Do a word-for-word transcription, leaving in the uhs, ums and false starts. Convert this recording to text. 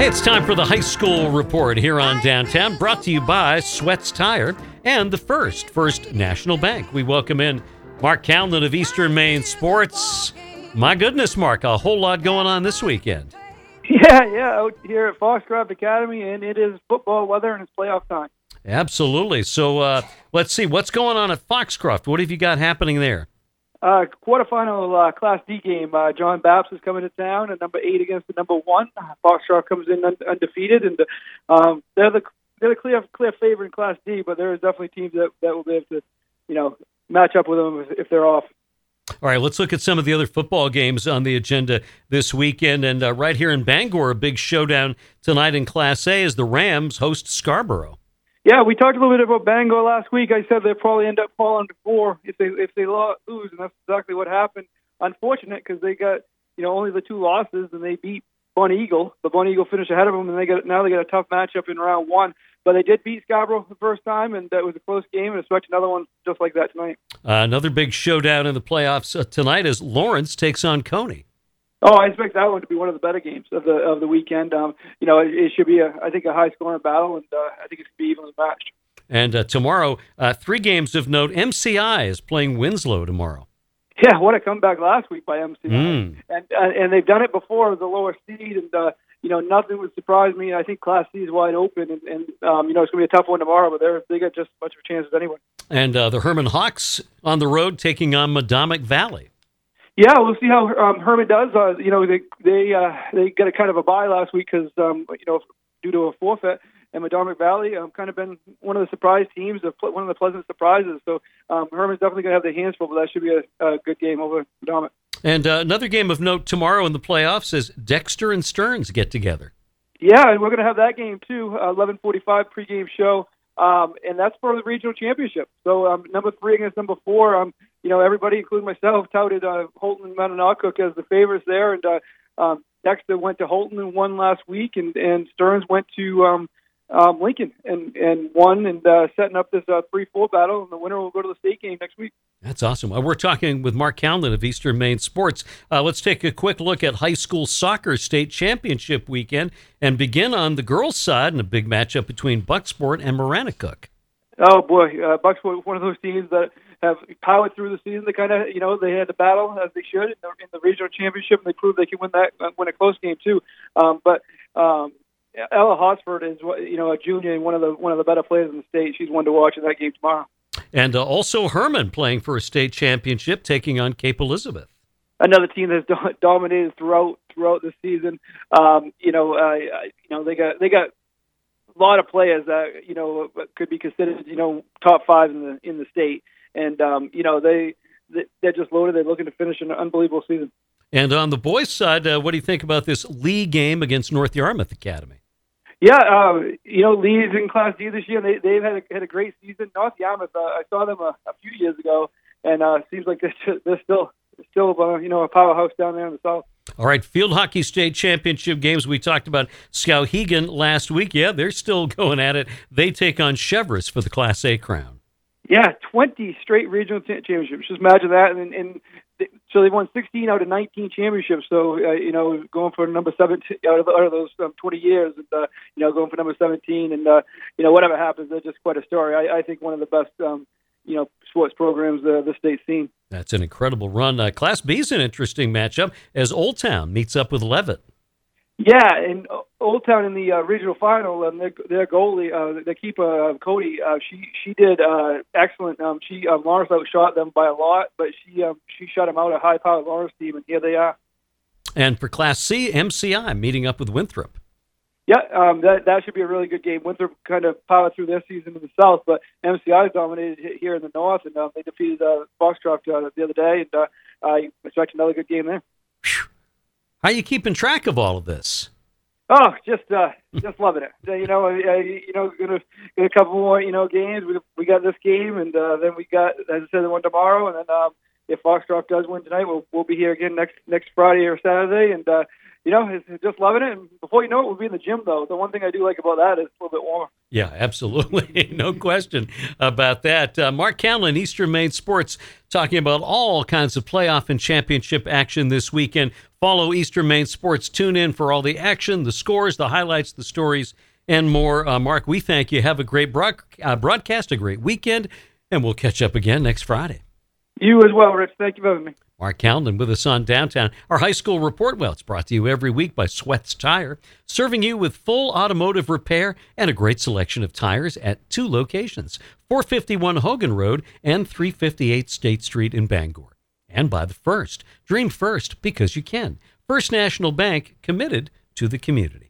It's time for the high school report here on Downtown, brought to you by Sweats Tire and the First, First National Bank. We welcome in Mark Callan of Eastern Maine Sports. My goodness, Mark, a whole lot going on this weekend. Yeah, yeah, out here at Foxcroft Academy, and it is football weather and it's playoff time. Absolutely. So uh, let's see, what's going on at Foxcroft? What have you got happening there? Uh, quarterfinal uh, Class D game. Uh, John Baps is coming to town, and number eight against the number one. Foxcroft comes in un- undefeated, and um, they're the they're the clear clear favorite in Class D. But there are definitely teams that, that will be able to, you know, match up with them if, if they're off. All right, let's look at some of the other football games on the agenda this weekend. And uh, right here in Bangor, a big showdown tonight in Class A as the Rams host Scarborough. Yeah, we talked a little bit about Bangor last week. I said they'll probably end up falling before if they if they lose, and that's exactly what happened. Unfortunate because they got you know only the two losses, and they beat Bun Eagle. The Bun Eagle finished ahead of them, and they got now they got a tough matchup in round one. But they did beat Scarborough the first time, and that was a close game, and expect another one just like that tonight. Uh, another big showdown in the playoffs uh, tonight as Lawrence takes on Coney. Oh, I expect that one to be one of the better games of the of the weekend. Um, you know, it, it should be, a, I think, a high-scoring battle, and uh, I think it's going to be evenly matched. And uh, tomorrow, uh, three games of note. M C I is playing Winslow tomorrow. Yeah, what a comeback last week by M C I. Mm. And uh, and they've done it before as a lower seed, and, uh, you know, nothing would surprise me. I think Class C is wide open, and, and um, you know, it's going to be a tough one tomorrow, but they're, they got just as much of a chance as anyone. And uh, the Herman Hawks on the road taking on Madomic Valley. Yeah, we'll see how um, Herman does. Uh, you know, they they uh, they got a kind of a bye last week because um, you know due to a forfeit. And Madomic Valley um, kind of been one of the surprise teams, one of the pleasant surprises. So um, Herman's definitely going to have their hands full, but that should be a, a good game over Madomic. And uh, another game of note tomorrow in the playoffs is Dexter and Stearns get together. Yeah, and we're going to have that game too. Uh, eleven forty-five pregame show. Um, and that's for the regional championship. So um, number three against number four, um, you know, everybody, including myself, touted uh, Holton and Mononocook as the favorites there. And uh, um, Dexter went to Holton and won last week, and, and Stearns went to um, um, Lincoln and, and won, and uh, setting up this uh, three four battle. And the winner will go to the state game next week. That's awesome. Uh, we're talking with Mark Callan of Eastern Maine Sports. Uh, let's take a quick look at high school soccer state championship weekend and begin on the girls' side in a big matchup between Bucksport and Maranacook. Oh, boy. Uh, Bucksport, one of those teams that have powered through the season. They kind of, you know, they had the battle as they should in the, in the regional championship, and they proved they can win that, uh, win a close game, too. Um, but um, Ella Hosford is, you know, a junior and one of the one of the better players in the state. She's one to watch in that game tomorrow. And uh, also Herman playing for a state championship, taking on Cape Elizabeth. Another team that's do- dominated throughout throughout the season. Um, you know, uh, you know they got they got a lot of players that you know could be considered you know top five in the in the state, and um, you know they they're just loaded. They're looking to finish an unbelievable season. And on the boys' side, uh, what do you think about this league game against North Yarmouth Academy? Yeah, uh, you know, Lee's in Class D this year. They, they've had a, had a great season. North Yarmouth, uh, I saw them a, a few years ago, and uh, seems like they're, just, they're still still uh, you know a powerhouse down there in the south. All right, field hockey state championship games. We talked about Skowhegan last week. Yeah, they're still going at it. They take on Cheverus for the Class A crown. Yeah, twenty straight regional t- championships. Just imagine that. And, and they, so they've won sixteen out of nineteen championships. So, uh, you know, going for number seventeen out of, out of those um, twenty years, and, uh, you know, going for number seventeen. And, uh, you know, whatever happens, they're just quite a story. I, I think one of the best, um, you know, sports programs uh, the state's seen. That's an incredible run. Uh, Class B is an interesting matchup as Old Town meets up with Levitt. Yeah, and Old Town in the uh, regional final, um, their, their goalie, uh, their keeper, uh, Cody, uh, she she did uh, excellent. Um, she um, Lawrence outshot them by a lot, but she um, she shut them out, a high-powered Lawrence team, and here they are. And for Class C, M C I meeting up with Winthrop. Yeah, um, that that should be a really good game. Winthrop kind of powered through their season in the south, but M C I dominated here in the north, and uh, they defeated uh, Foxcroft uh, the other day, and uh, I expect another good game there. How are you keeping track of all of this? Oh, just uh, just loving it. You know, I, you know, gonna get a couple more, you know, games. We we got this game, and uh, then we got, as I said, the one tomorrow, and then um, if Foxcroft does win tonight, we'll we'll be here again next next Friday or Saturday, and uh, you know, it's, it's just loving it. And before you know it, we'll be in the gym, though. The one thing I do like about that is it's a little bit warmer. Yeah, absolutely. No question about that. Uh, Mark Callan, Eastern Maine Sports, talking about all kinds of playoff and championship action this weekend. Follow Eastern Maine Sports. Tune in for all the action, the scores, the highlights, the stories, and more. Uh, Mark, we thank you. Have a great broad, uh, broadcast, a great weekend, and we'll catch up again next Friday. You as well, Rich. Thank you for having me. Mark Callan with us on Downtown. Our high school report, well, it's brought to you every week by Sweats Tire, serving you with full automotive repair and a great selection of tires at two locations, four fifty-one Hogan Road and three fifty-eight State Street in Bangor. And by the First. Dream first because you can. First National Bank, committed to the community.